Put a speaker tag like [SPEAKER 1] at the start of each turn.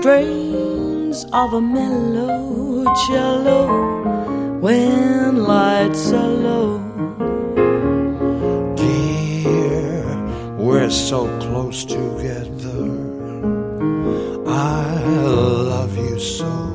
[SPEAKER 1] strains of a mellow cello when lights are low.
[SPEAKER 2] Dear, we're so close together. I love you so.